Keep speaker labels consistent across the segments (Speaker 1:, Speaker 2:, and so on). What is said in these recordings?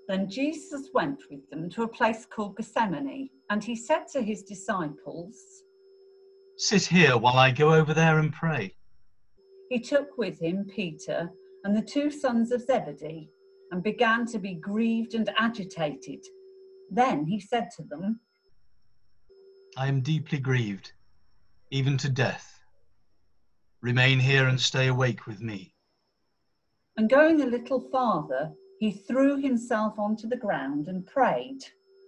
Speaker 1: Then Jesus went with them to a place called Gethsemane, and he said to his disciples,
Speaker 2: "Sit here while I go over there and pray."
Speaker 1: He took with him Peter and the two sons of Zebedee, and began to be grieved and agitated. Then he said to them,
Speaker 2: "I am deeply grieved, even to death. Remain here and stay awake with me."
Speaker 1: And going a little farther, he threw himself onto the ground and prayed,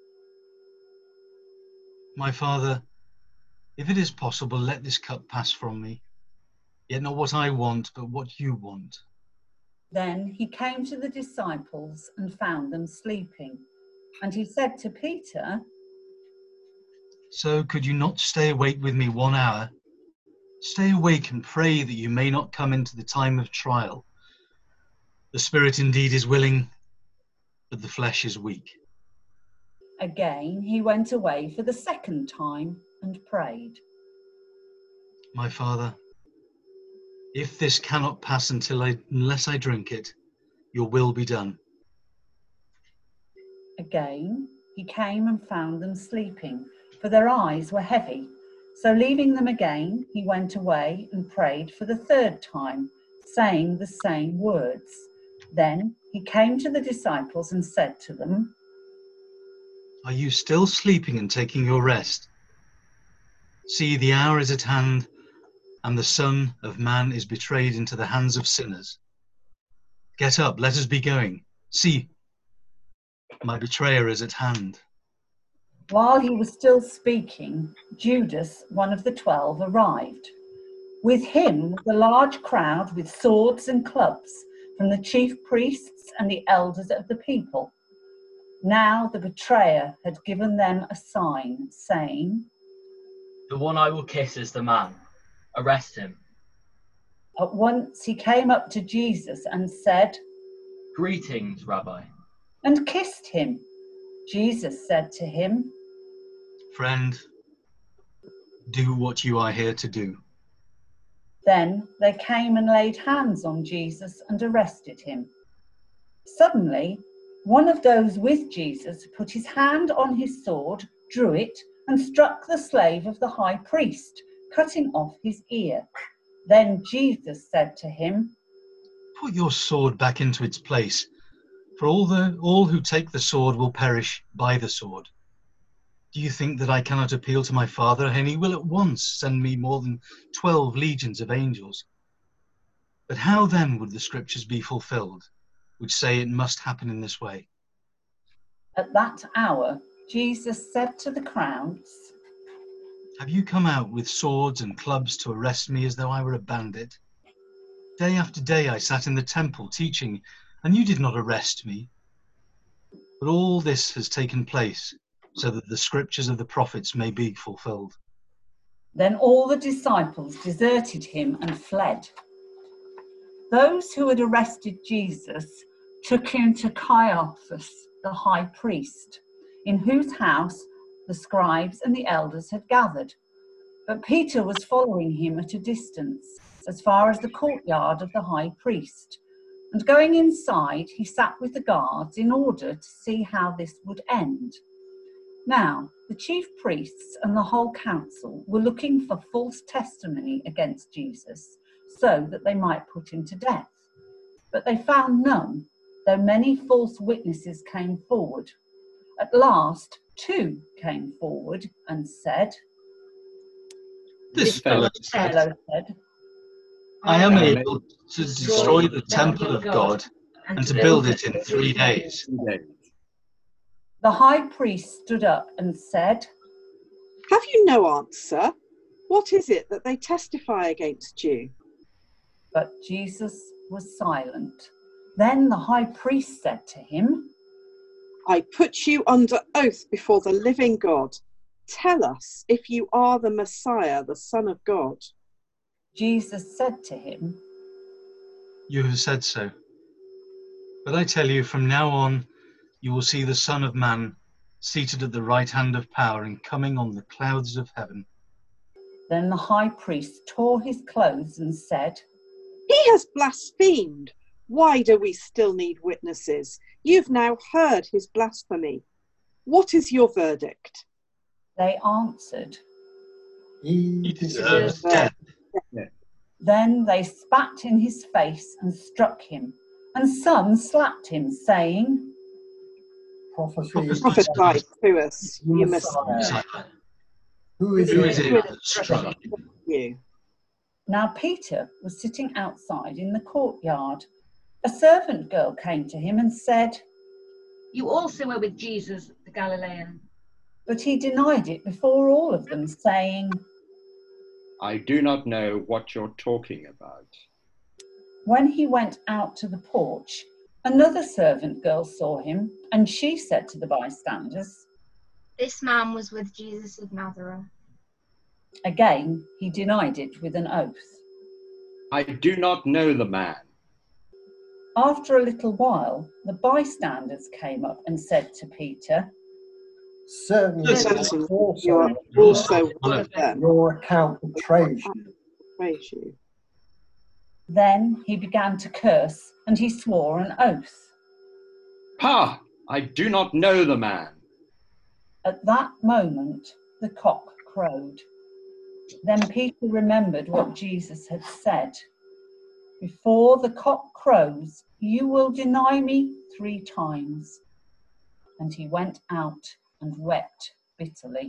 Speaker 2: "My Father, if it is possible, let this cup pass from me. Yet not what I want, but what you want."
Speaker 1: Then he came to the disciples and found them sleeping. And he said to Peter,
Speaker 2: "So could you not stay awake with me 1 hour? Stay awake and pray that you may not come into the time of trial. The spirit indeed is willing, but the flesh is weak."
Speaker 1: Again he went away for the second time and prayed,
Speaker 2: "My Father, if this cannot pass unless I drink it, your will be done."
Speaker 1: Again he came and found them sleeping, for their eyes were heavy. So leaving them again, he went away and prayed for the third time, saying the same words. Then he came to the disciples and said to them,
Speaker 2: "Are you still sleeping and taking your rest? See, the hour is at hand, and the Son of Man is betrayed into the hands of sinners. Get up, let us be going. See, my betrayer is at hand."
Speaker 1: While he was still speaking, Judas, one of the 12, arrived. With him was a large crowd with swords and clubs from the chief priests and the elders of the people. Now the betrayer had given them a sign, saying,
Speaker 3: "The one I will kiss is the man. Arrest him."
Speaker 1: At once he came up to Jesus and said,
Speaker 3: "Greetings, Rabbi."
Speaker 1: and kissed him. Jesus said to him,
Speaker 2: "Friend, do what you are here to do."
Speaker 1: Then they came and laid hands on Jesus and arrested him. Suddenly, one of those with Jesus put his hand on his sword, drew it, and struck the slave of the high priest, cutting off his ear. Then Jesus said to him,
Speaker 2: "Put your sword back into its place, for all who take the sword will perish by the sword. Do you think that I cannot appeal to my Father, and he will at once send me more than 12 legions of angels? But how then would the scriptures be fulfilled, which say it must happen in this way?"
Speaker 1: At that hour, Jesus said to the crowds,
Speaker 2: "Have you come out with swords and clubs to arrest me as though I were a bandit? Day after day I sat in the temple teaching, and you did not arrest me. But all this has taken place so that the scriptures of the prophets may be fulfilled."
Speaker 1: Then all the disciples deserted him and fled. Those who had arrested Jesus took him to Caiaphas, the high priest, in whose house the scribes and the elders had gathered. But Peter was following him at a distance, as far as the courtyard of the high priest. And going inside, he sat with the guards in order to see how this would end. Now, the chief priests and the whole council were looking for false testimony against Jesus, so that they might put him to death. But they found none, though many false witnesses came forward. At last, 2 came forward and said,
Speaker 2: This fellow said,
Speaker 1: said,
Speaker 2: "I am able to destroy the temple of God and to build it in 3 days."
Speaker 1: The high priest stood up and said,
Speaker 4: "Have you no answer? What is it that they testify against you?"
Speaker 1: But Jesus was silent. Then the high priest said to him,
Speaker 4: "I put you under oath before the living God. Tell us if you are the Messiah, the Son of God."
Speaker 1: Jesus said to him,
Speaker 2: "You have said so. But I tell you, from now on, you will see the Son of Man seated at the right hand of power and coming on the clouds of heaven."
Speaker 1: Then the high priest tore his clothes and said,
Speaker 4: "He has blasphemed. Why do we still need witnesses? You've now heard his blasphemy. What is your verdict?
Speaker 1: They answered.
Speaker 2: He deserves death.
Speaker 1: Then they spat in his face and struck him, and some slapped him, saying,
Speaker 5: Prophesy
Speaker 4: Prophesy to us,
Speaker 5: you
Speaker 4: you
Speaker 5: Messiah.
Speaker 4: Messiah.
Speaker 5: Who is
Speaker 2: Who
Speaker 5: it?
Speaker 2: is it that struck?
Speaker 4: You.
Speaker 1: Now Peter was sitting outside in the courtyard. A servant girl came to him and said,
Speaker 6: You also were with Jesus the Galilean.
Speaker 1: but he denied it before all of them, saying,
Speaker 7: I do not know what you're talking about.
Speaker 1: When he went out to the porch, another servant girl saw him, and she said to the bystanders.
Speaker 8: This man was with Jesus of Nazareth.
Speaker 1: Again, he denied it with an oath.
Speaker 7: I do not know the man.
Speaker 1: After a little while, the bystanders came up and said to Peter,
Speaker 5: Certainly,
Speaker 4: Certainly,
Speaker 5: also,
Speaker 4: you are also one of them.
Speaker 5: your account betrays you.
Speaker 4: Praise you.
Speaker 1: Then he began to curse, and he swore an oath.
Speaker 7: Ha! I do not know the man.
Speaker 1: At that moment, the cock crowed. Then Peter remembered what Jesus had said. Before the cock crows, you will deny me 3 times. And he went out and wept bitterly.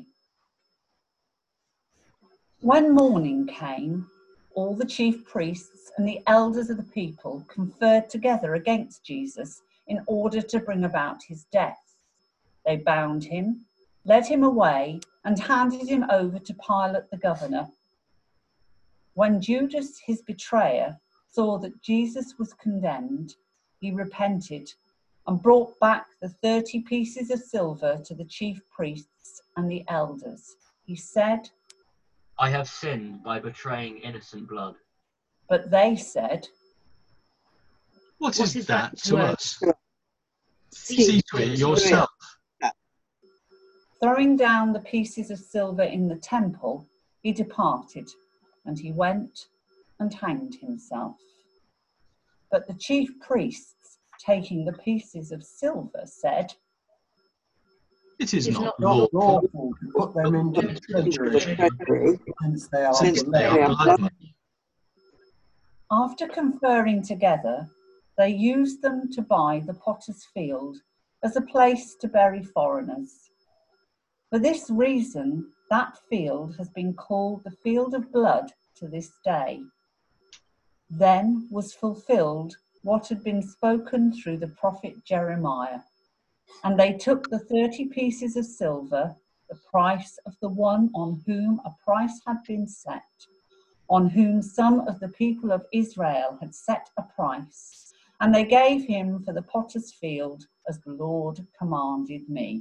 Speaker 1: When morning came, all the chief priests and the elders of the people conferred together against Jesus in order to bring about his death. They bound him, led him away, and handed him over to Pilate the governor. When Judas, his betrayer, saw that Jesus was condemned, he repented and brought back the 30 pieces of silver to the chief priests and the elders. He said,
Speaker 3: I have sinned by betraying innocent blood.
Speaker 1: but they said,
Speaker 2: What is that to us?
Speaker 4: See
Speaker 2: See to it yourself.
Speaker 1: Throwing down the pieces of silver in the temple, he departed, and he went and hanged himself. But the chief priests, taking the pieces of silver, said,
Speaker 2: It is not
Speaker 5: Not
Speaker 2: lawful,
Speaker 5: lawful to put them into the treasury,
Speaker 4: treasury,
Speaker 5: since they are
Speaker 2: since
Speaker 5: blood.
Speaker 2: they are blood money.
Speaker 1: After conferring together, they used them to buy the potter's field as a place to bury foreigners. For this reason, that field has been called the field of blood to this day. Then was fulfilled what had been spoken through the prophet Jeremiah. And they took the 30 pieces of silver, the price of the one on whom a price had been set, on whom some of the people of Israel had set a price, and they gave him for the potter's field as the Lord commanded me.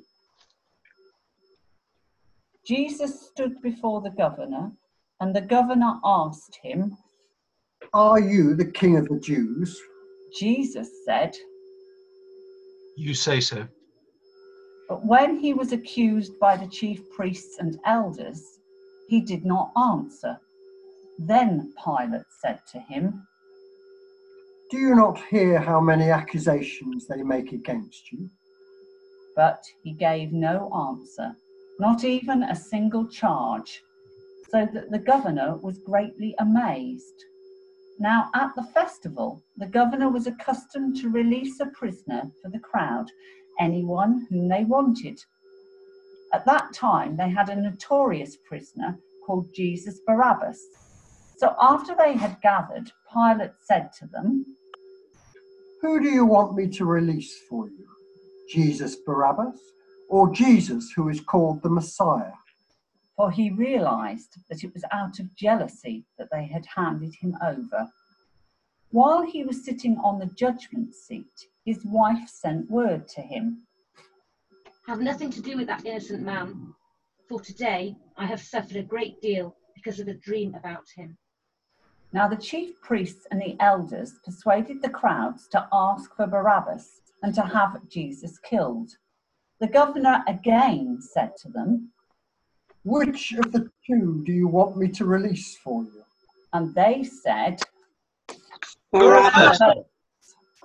Speaker 1: Jesus stood before the governor, and the governor asked him.
Speaker 5: Are you the king of the Jews?
Speaker 1: Jesus said,
Speaker 2: You say so.
Speaker 1: but when he was accused by the chief priests and elders, he did not answer. Then Pilate said to him,
Speaker 5: Do you not hear how many accusations they make against you?
Speaker 1: but he gave no answer, not even a single charge, so that the governor was greatly amazed. Now at the festival, the governor was accustomed to release a prisoner for the crowd, anyone whom they wanted. At that time, they had a notorious prisoner called Jesus Barabbas. So after they had gathered, Pilate said to them,
Speaker 5: Who do you want me to release for you? Jesus Barabbas, or Jesus who is called the Messiah?
Speaker 1: for he realized that it was out of jealousy that they had handed him over. While he was sitting on the judgment seat, his wife sent word to him.
Speaker 6: Have nothing to do with that innocent man, for today I have suffered a great deal because of a dream about him.
Speaker 1: Now the chief priests and the elders persuaded the crowds to ask for Barabbas and to have Jesus killed. The governor again said to them,
Speaker 5: Which of the two do you want me to release for you?
Speaker 1: and they said,
Speaker 4: Barabbas.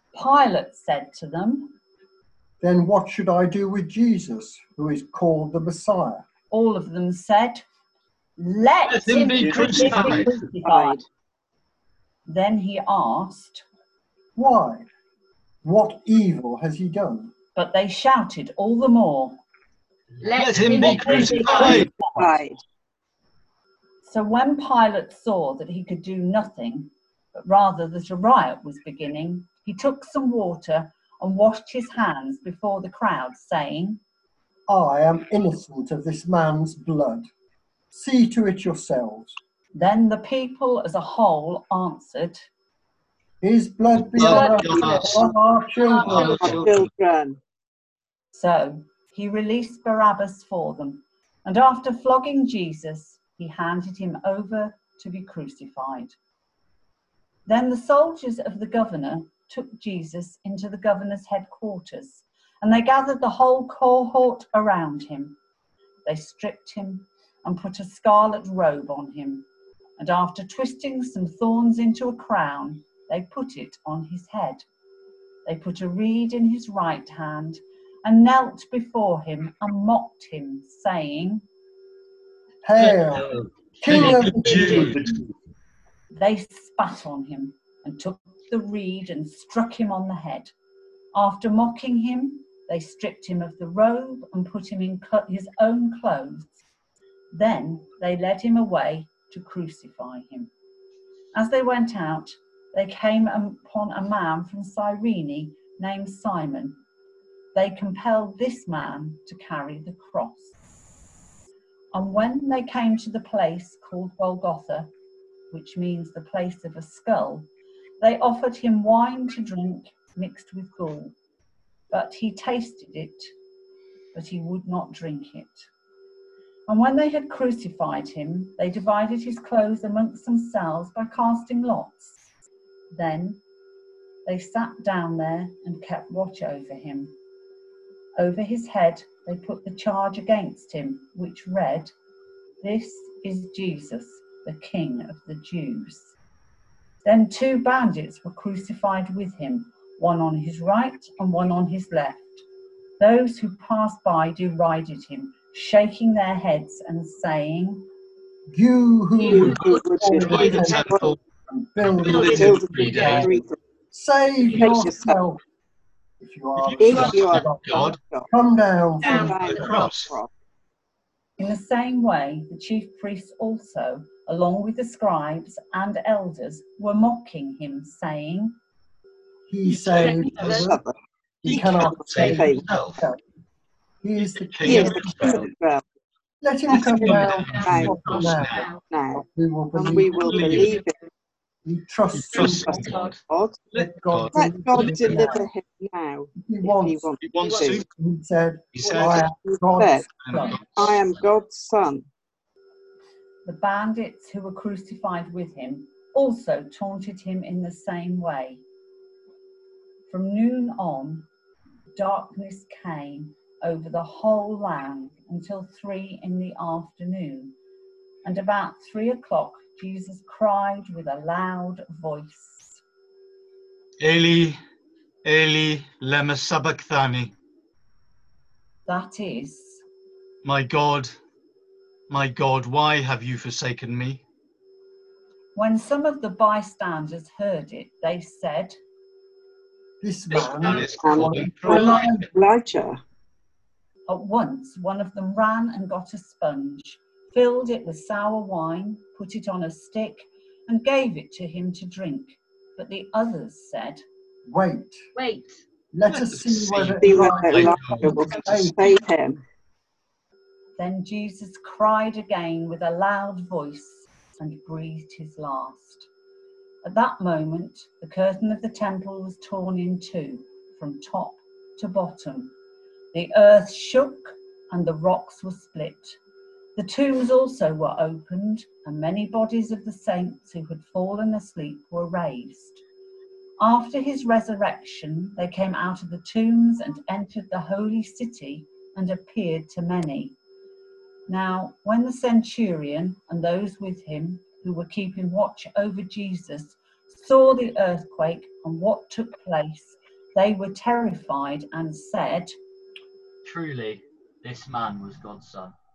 Speaker 1: Pilate said to them,
Speaker 5: Then what should I do with Jesus, who is called the Messiah?
Speaker 1: all of them said, Let
Speaker 2: him be crucified.
Speaker 1: crucified. Then he asked,
Speaker 5: Why? What evil has he done?
Speaker 1: but they shouted all the more,
Speaker 2: Let him be crucified.
Speaker 4: Right.
Speaker 1: So when Pilate saw that he could do nothing, but rather that a riot was beginning, he took some water and washed his hands before the crowd, saying,
Speaker 5: I am innocent of this man's blood. See to it yourselves.
Speaker 1: Then the people as a whole answered,
Speaker 5: His blood be
Speaker 2: Blood
Speaker 5: on
Speaker 2: be on
Speaker 5: us,
Speaker 2: us.
Speaker 5: on our children.
Speaker 4: Our children.
Speaker 1: So he released Barabbas for them, and after flogging Jesus, he handed him over to be crucified. Then the soldiers of the governor took Jesus into the governor's headquarters, and they gathered the whole cohort around him. They stripped him and put a scarlet robe on him, and after twisting some thorns into a crown, they put it on his head. They put a reed in his right hand and knelt before him and mocked him, saying,
Speaker 5: Hail, King of the Jews!
Speaker 1: They spat on him and took the reed and struck him on the head. After mocking him, they stripped him of the robe and put him in his own clothes. Then they led him away to crucify him. As they went out, they came upon a man from Cyrene named Simon. They compelled this man to carry the cross. And when they came to the place called Golgotha, which means the place of a skull, they offered him wine to drink mixed with gall. But he tasted it, but he would not drink it. And when they had crucified him, they divided his clothes amongst themselves by casting lots. Then they sat down there and kept watch over him. Over his head they put the charge against him, which read, This is Jesus, the King of the Jews. Then 2 bandits were crucified with him, one on his right and one on his left. Those who passed by derided him, shaking their heads and saying,
Speaker 5: You who
Speaker 4: would
Speaker 2: Destroy the temple,
Speaker 5: build
Speaker 2: build
Speaker 5: it,
Speaker 2: it in 3 days.
Speaker 5: save yourself. If you are
Speaker 4: If you are
Speaker 2: God,
Speaker 5: come down
Speaker 4: down
Speaker 5: from
Speaker 2: the cross.
Speaker 1: In the same way, the chief priests also, along with the scribes and elders, were mocking him, saying,
Speaker 5: He saved others. He cannot save himself. He is the
Speaker 2: King
Speaker 5: King
Speaker 2: of
Speaker 5: of
Speaker 2: Israel.
Speaker 5: Israel. Let him come down
Speaker 2: From the
Speaker 5: from
Speaker 2: cross
Speaker 5: now.
Speaker 4: now,
Speaker 5: We will
Speaker 4: and we
Speaker 5: believe.
Speaker 4: will believe it.
Speaker 5: He trusts
Speaker 2: Trust
Speaker 5: in
Speaker 2: in
Speaker 5: God.
Speaker 2: God.
Speaker 4: God.
Speaker 5: Let God
Speaker 4: Let God
Speaker 5: deliver
Speaker 4: deliver
Speaker 5: him.
Speaker 4: him now
Speaker 5: He
Speaker 4: if
Speaker 5: wants.
Speaker 4: he
Speaker 2: He wants
Speaker 4: to.
Speaker 2: to.
Speaker 5: He said,
Speaker 2: He said,
Speaker 5: I am
Speaker 4: He
Speaker 5: God's
Speaker 4: said,
Speaker 5: son.
Speaker 4: I am God's son.
Speaker 1: The bandits who were crucified with him also taunted him in the same way. From noon on, darkness came over the whole land until 3 in the afternoon. And about 3 o'clock, Jesus cried with a loud voice,
Speaker 2: Eli, Eli, lema sabachthani.
Speaker 1: that is,
Speaker 2: My God, why have you forsaken me?
Speaker 1: when some of the bystanders heard it, they said,
Speaker 5: This
Speaker 2: This
Speaker 5: man
Speaker 2: man is calling for
Speaker 5: Elijah.
Speaker 4: Elijah.
Speaker 1: At once, one of them ran and got a sponge, filled it with sour wine, put it on a stick, and gave it to him to drink. But the others said,
Speaker 5: Wait,
Speaker 6: Wait,
Speaker 5: let us see whether
Speaker 4: See whether
Speaker 5: Elijah
Speaker 4: Elijah will
Speaker 5: will save
Speaker 4: save him.
Speaker 1: Then Jesus cried again with a loud voice and breathed his last. At that moment, the curtain of the temple was torn in 2, from top to bottom. The earth shook and the rocks were split. The tombs also were opened, and many bodies of the saints who had fallen asleep were raised. After his resurrection, they came out of the tombs and entered the holy city and appeared to many. Now, when the centurion and those with him who were keeping watch over Jesus saw the earthquake and what took place, They were terrified and said,
Speaker 3: Truly, this man was God's son.